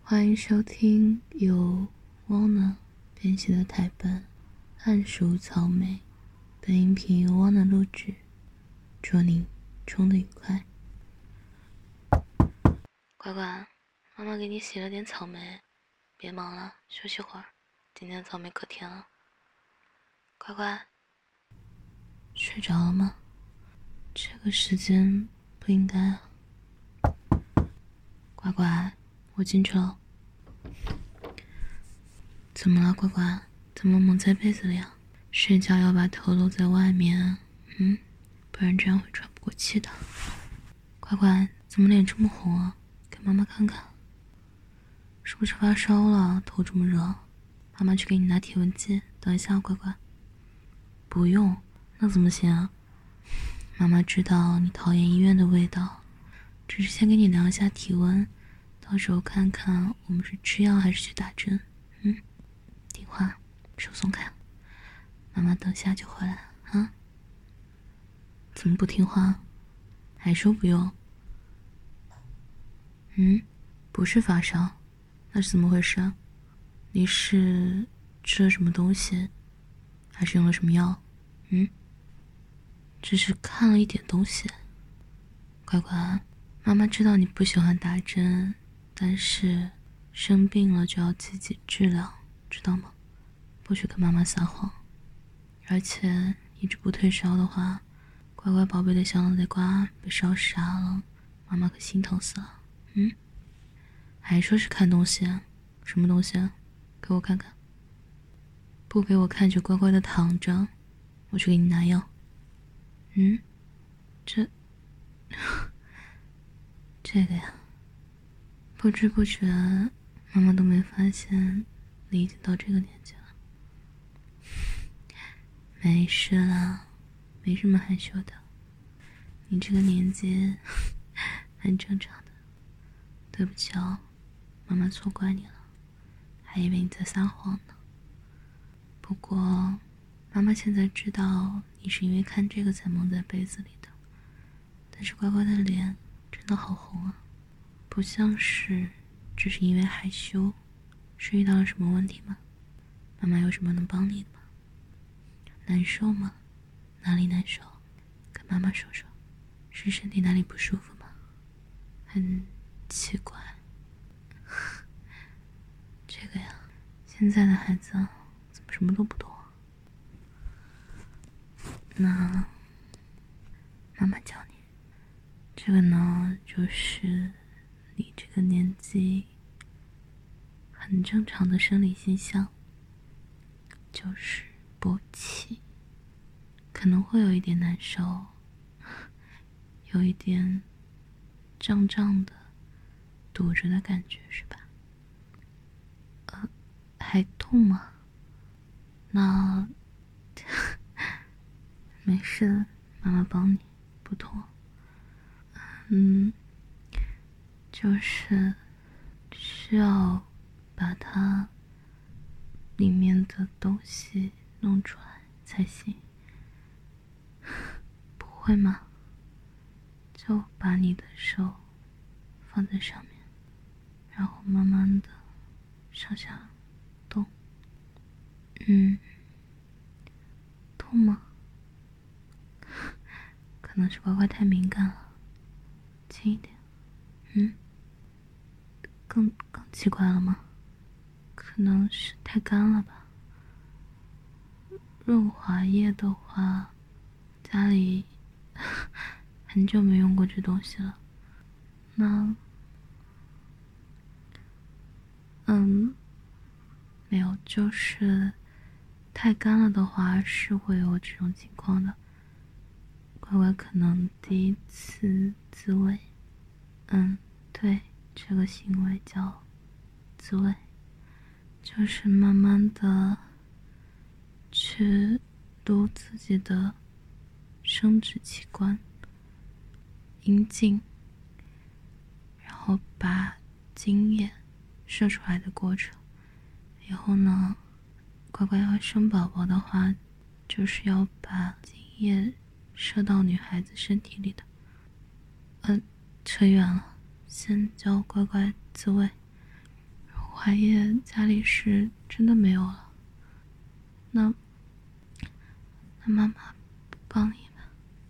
欢迎收听由汪娜编写的台本《暗熟草莓》，本音频由汪娜录制，祝您冲得愉快。乖乖，妈妈给你洗了点草莓，别忙了，休息会儿。今天草莓可甜了。乖乖，睡着了吗？这个时间不应该啊。乖乖，我进去了。怎么了，乖乖？怎么蒙在被子里啊？睡觉要把头露在外面，不然这样会喘不过气的。乖乖，怎么脸这么红啊？给妈妈看看。是不是发烧了？头这么热？妈妈去给你拿体温计。等一下，乖乖。不用，那怎么行啊？妈妈知道你讨厌医院的味道，只是先给你量一下体温，到时候看看我们是吃药还是去打针。听话，手松开。妈妈等下就回来啊。怎么不听话？还说不用？不是发烧，那是怎么回事啊？你是吃了什么东西，还是用了什么药？只是看了一点东西。乖乖，妈妈知道你不喜欢打针，但是生病了就要积极治疗，知道吗？不许跟妈妈撒谎。而且一直不退烧的话，乖乖宝贝的小脑袋瓜被烧傻了，妈妈可心疼死了。还说是看东西啊？什么东西啊？给我看看。不给我看就乖乖的躺着，我去给你拿药。这个呀，不知不觉妈妈都没发现你已经到这个年纪了。没事啦，没什么害羞的，你这个年纪很正常的。对不起哦，妈妈错怪你了，还以为你在撒谎呢。不过妈妈现在知道你是因为看这个才蒙在被子里的，但是乖乖的脸真的好红啊，不像是只是因为害羞。是遇到了什么问题吗？妈妈有什么能帮你的吗？难受吗？哪里难受？跟妈妈说说，是身体哪里不舒服吗？很奇怪，这个呀，现在的孩子怎么什么都不懂啊？那妈妈教你，这个呢，就是你这个年纪很正常的生理现象，就是勃起，可能会有一点难受，有一点胀胀的堵着的感觉，是吧？还痛吗？那没事，妈妈帮你，不痛。就是需要把它里面的东西弄出来才行。不会吗？就把你的手放在上面，然后慢慢的上下动。痛吗？可能是乖乖太敏感了，轻一点。更奇怪了吗？可能是太干了吧。润滑液的话，家里很久没用过这东西了。那没有，就是太干了的话是会有这种情况的。乖乖可能第一次自慰，对，这个行为叫自慰，就是慢慢的去撸自己的生殖器官、阴茎，然后把精液射出来的过程。以后呢，乖乖要生宝宝的话，就是要把精液射到女孩子身体里的。扯远了，先教乖乖自慰。 怀液家里是真的没有了，那妈妈不帮你们，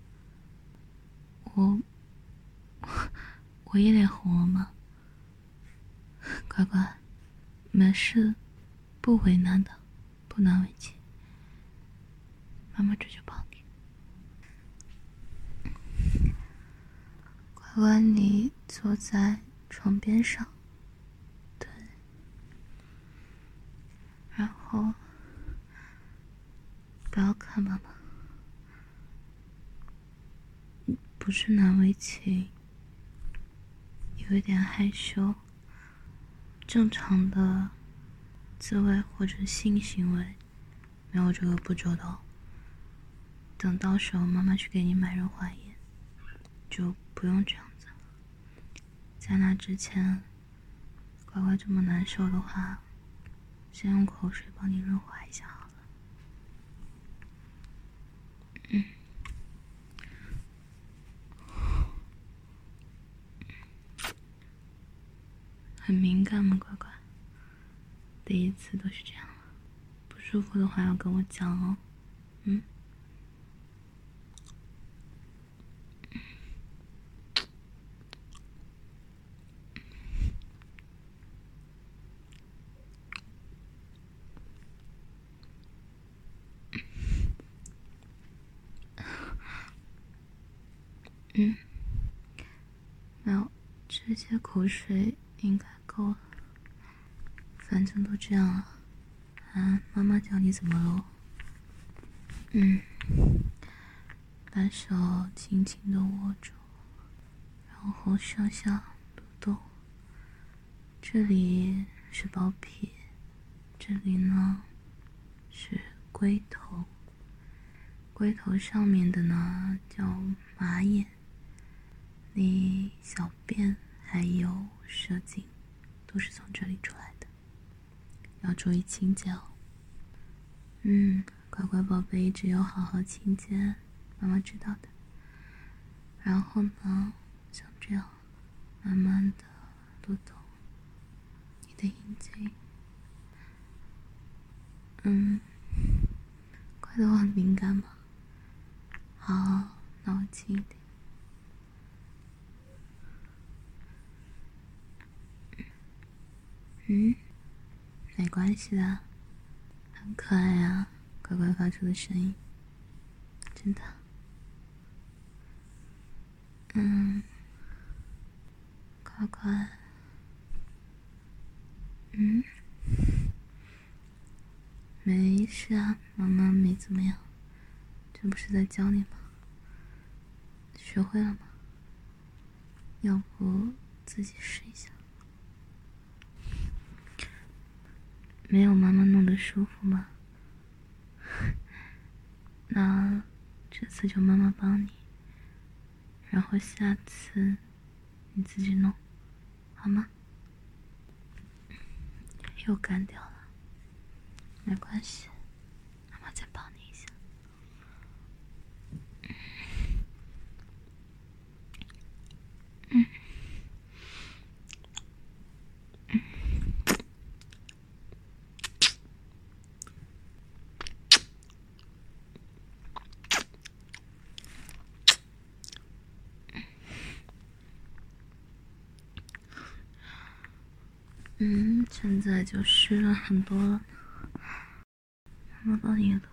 我一脸红了吗？乖乖，没事，不为难的，不难为情，妈妈这就帮你。乖乖，你坐在床边上，对，然后不要看妈妈，不是难为情，有一点害羞，正常的自慰或者性行为没有这个步骤的哦。等到时候妈妈去给你买润滑液，就不用这样子了。在那之前，乖乖这么难受的话，先用口水帮你润滑一下好了。很敏感吗，乖乖？第一次都是这样了，不舒服的话要跟我讲哦。没有，这些口水应该够了。反正都这样了，妈妈教你怎么喽。把手轻轻地握住，然后上下抖动。这里是包皮，这里呢是龟头，龟头上面的呢叫马眼。你小便还有射精都是从这里出来的，要注意清洁哦。乖乖宝贝一直要好好清洁，妈妈知道的。然后呢，像这样慢慢的撸动你的阴茎。快的话很敏感吗？好，那我轻一点。没关系的，很可爱啊，乖乖发出的声音，真的。乖乖，没事啊，妈妈没怎么样，这不是在教你吗？学会了吗？要不自己试一下？没有妈妈弄得舒服吗？那这次就妈妈帮你，然后下次你自己弄，好吗？又干掉了，没关系，妈妈再帮你一下。现在就湿了很多了，妈妈帮你撸。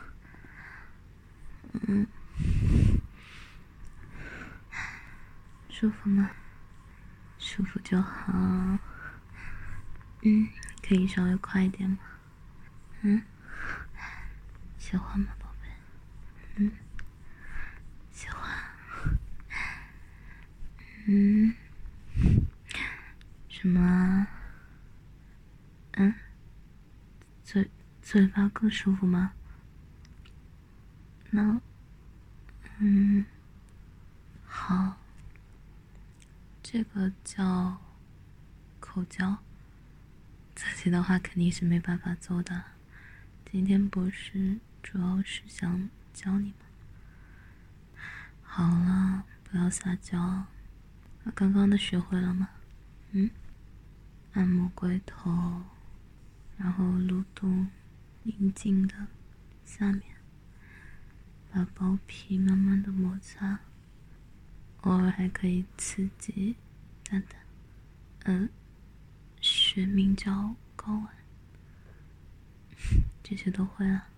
舒服吗？舒服就好。可以稍微快一点吗？喜欢吗，宝贝？喜欢。什么啊？嘴巴更舒服吗？那，好，这个叫口交，自己的话肯定是没办法做的。今天不是主要是想教你吗？好了，不要撒娇。刚刚的学会了吗？ 按摩龟头，然后撸动阴茎的下面，把包皮慢慢的摩擦，偶尔还可以刺激蛋蛋，学名叫睾丸，这些都会了。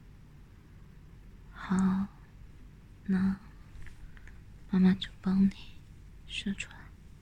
好，那妈妈就帮你射出来。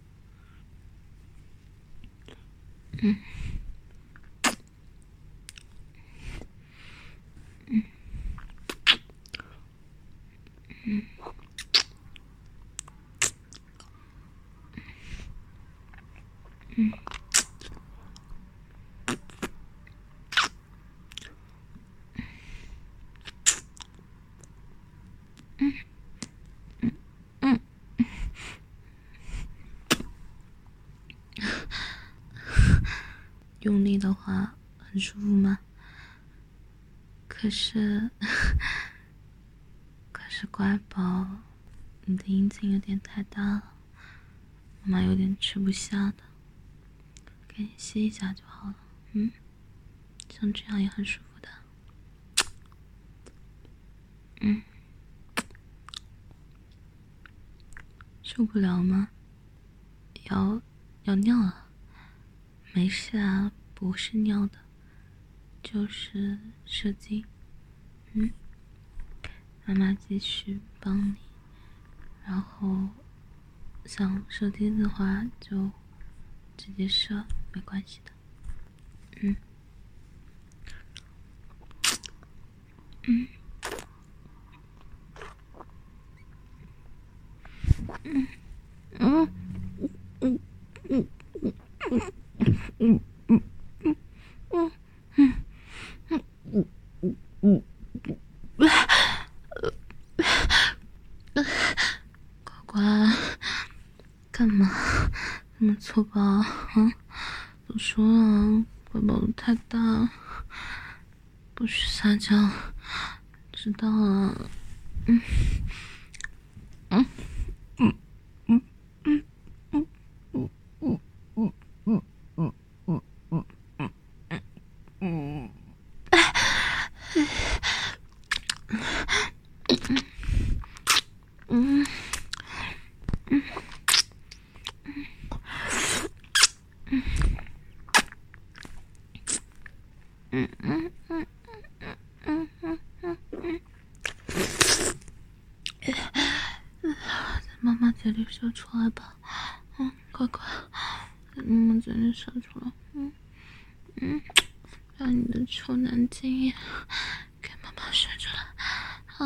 用力的话很舒服吗？可是乖宝，你的阴茎有点太大了，妈妈有点吃不下的，给你吸一下就好了。像这样也很舒服的。受不了吗？要尿了？没事啊，不是尿的，就是射精。妈妈继续帮你，然后想射精的话就直接射，没关系的。乖乖，干嘛那么粗暴啊？都说了，乖宝太大，不许撒娇，知道了。妈妈嘴里射出来吧，乖乖，在妈妈嘴里射出来，让你的臭男精液给妈妈射出来，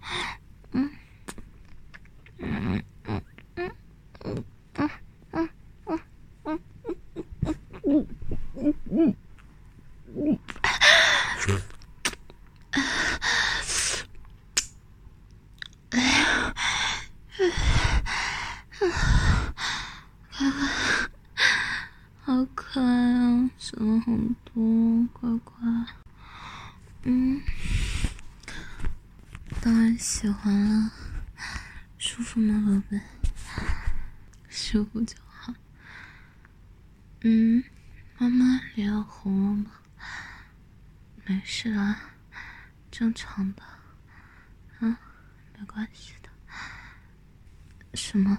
好可爱啊，射了好多，乖乖，当然喜欢了，舒服吗，宝贝？舒服就好。妈妈脸要红了吗？没事啦，正常的，没关系的。什么？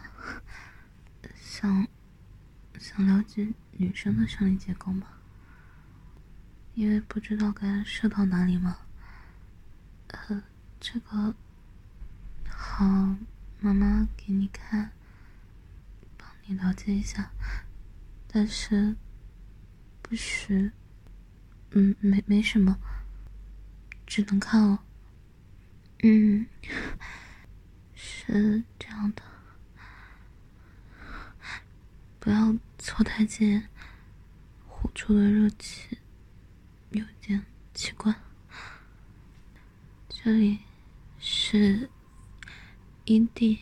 想了解女生的生理结构吗？因为不知道该射到哪里吗？这个好，妈妈给你看，帮你了解一下，但是不许，没什么，只能看哦。是这样的，不要凑太近，呼出的热气有点奇怪。这里是阴蒂，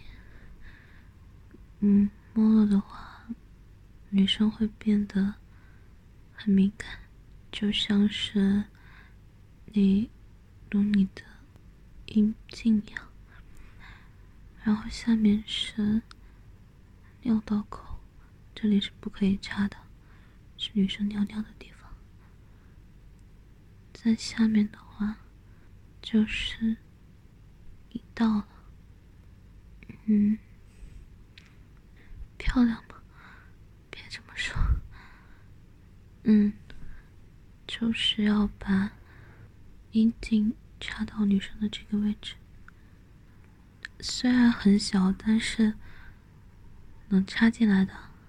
摸了的话，女生会变得很敏感，就像是你撸你的阴茎一样。然后下面是尿道口，这里是不可以插的， 是女生尿尿的地方，在下面的话就是阴道了。漂亮吗？别这么说。就是要把阴茎插到女生的这个位置，虽然很小，但是能插进来的。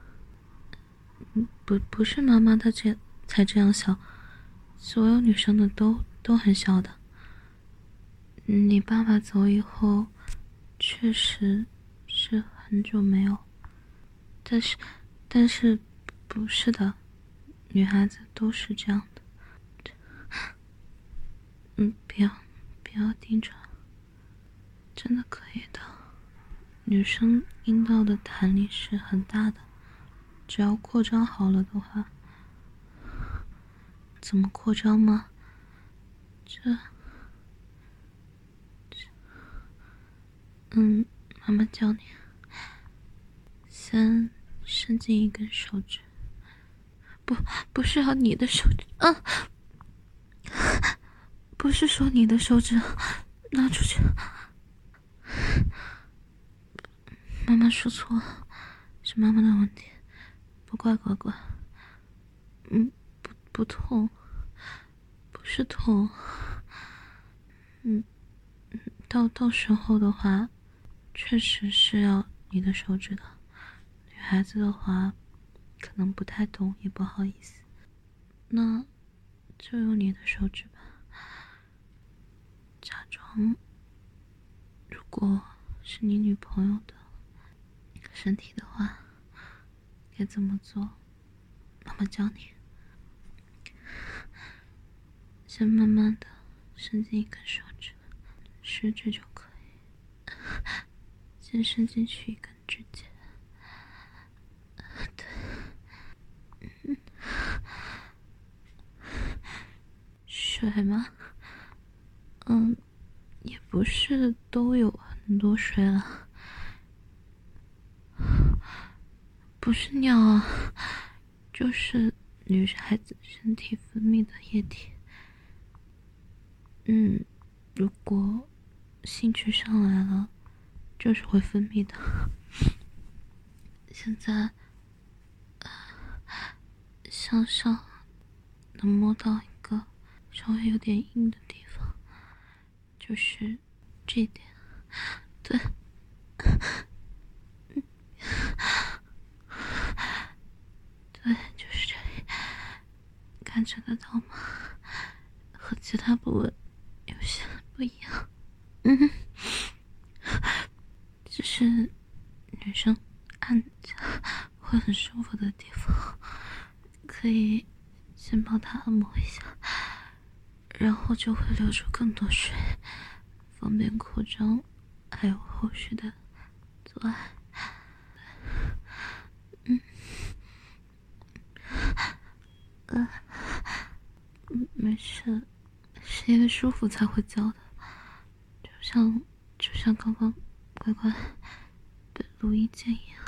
不是妈妈的才这样小，所有女生的都很小的。你爸爸走以后，确实是很久没有，但是不是的，女孩子都是这样的。不要盯着，真的可以的。女生阴道的弹力是很大的，只要扩张好了的话。怎么扩张吗？妈妈教你。先伸进一根手指，不是要你的手指，不是说你的手指拿出去。妈妈说错了，是妈妈的问题，不怪乖乖。不痛，不是痛。到时候的话，确实是要你的手指的。女孩子的话，可能不太懂，也不好意思。那就用你的手指吧。假装，如果是你女朋友的身体的话，该怎么做？妈妈教你。先慢慢的伸进一根手指，食指就可以。先伸进去一根指尖，对，水吗？也不是都有很多水了，不是尿啊，就是女孩子身体分泌的液体。如果兴趣上来了，就是会分泌的。现在向上能摸到一个稍微有点硬的地方，就是这一点。对，对，就是这里，感觉得到吗？和其他部位有些不一样。只是女生按着会很舒服的地方，可以先帮她按摩一下，然后就会流出更多水，方便扩张，还有后续的做爱。没事，是因为舒服才会叫的，就像刚刚乖乖被录音键一样。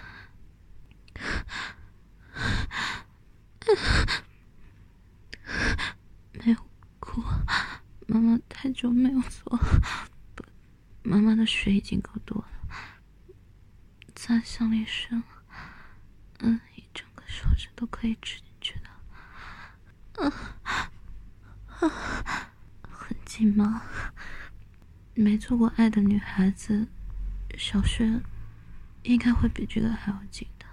没有哭，妈妈太久没有做，妈妈的水已经够多了，再向里伸，一整个手指都可以吃进去的。很紧吗？没做过爱的女孩子，小穴应该会比这个还要紧的。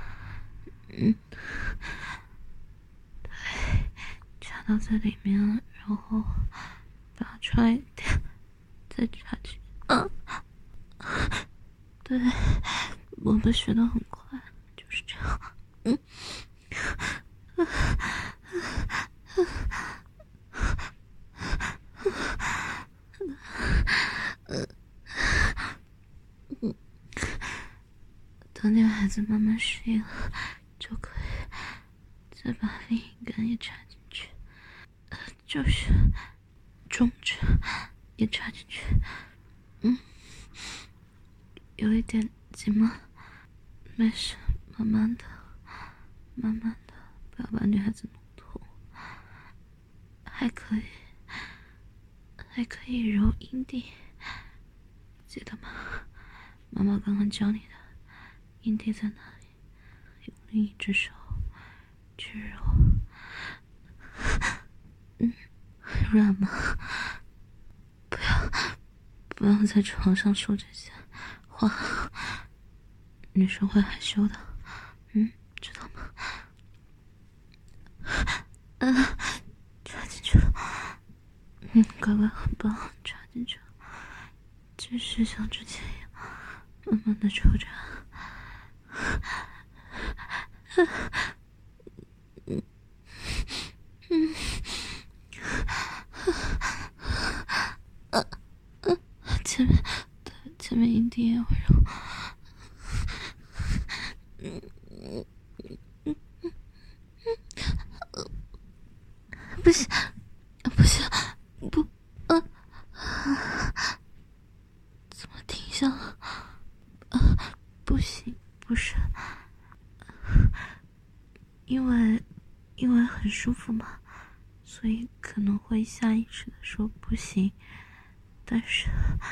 对，插到这里面，然后拔出来一点，再插进去。对，我们学得很快，就是这样。等女孩子慢慢适应了，就可以再把另一根也插进去，就是中指也插进去。有一点紧吗？没事，慢慢的不要把女孩子弄痛，还可以揉阴蒂，记得吗？妈妈刚刚教你的，阴蒂在哪里？用另一只手去揉。软吗？不要在床上说这些话，女生会害羞的，知道吗？插进去了，乖乖，很棒，插进去了，继续像之前一样，慢慢的抽着。前面阴蒂也会揉。不行，怎么停下了？不行，不是，因为很舒服嘛，所以可能会下意识的说不行，但是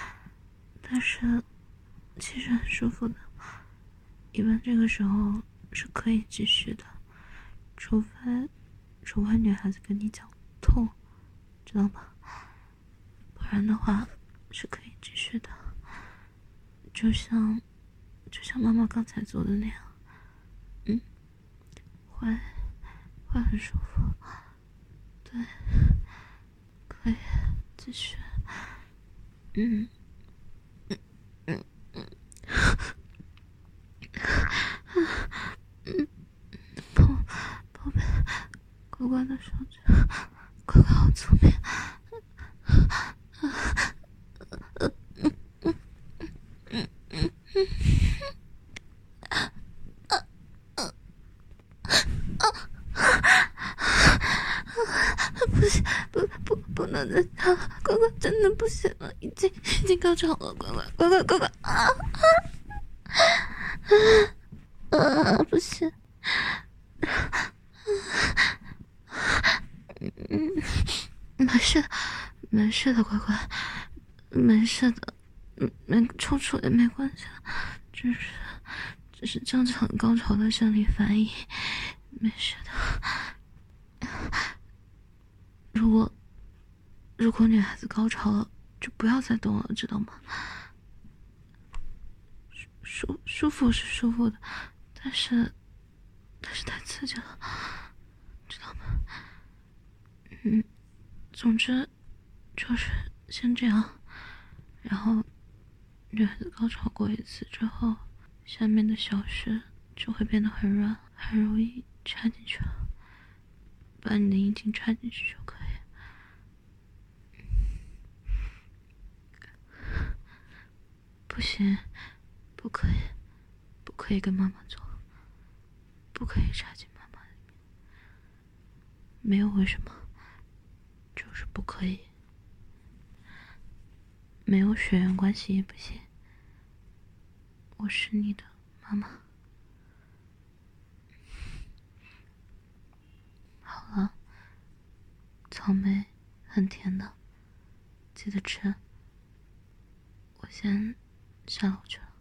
其实很舒服的，一般这个时候是可以继续的，除非女孩子跟你讲痛，知道吗？不然的话是可以继续的，就像妈妈刚才做的那样，会很舒服，对，可以继续，宝贝，乖乖的上去，乖乖好聪明。不行，不能再跳了，乖乖真的不行了，已经高潮了，乖乖不行，没事的，乖乖，没事的，抽搐也没关系，只是正常高潮的生理反应，没事的。如果女孩子高潮了，就不要再动了，知道吗？舒服是舒服的，但是太刺激了，知道吗？总之就是先这样，然后女孩子高潮过一次之后，下面的小穴就会变得很软，很容易插进去了。把你的阴茎插进去就可以。不行，不可以跟妈妈做，不可以插进妈妈里面。没有为什么，就是不可以。没有血缘关系也不行。我是你的妈妈。好了，草莓很甜的，记得吃。我先下楼去了。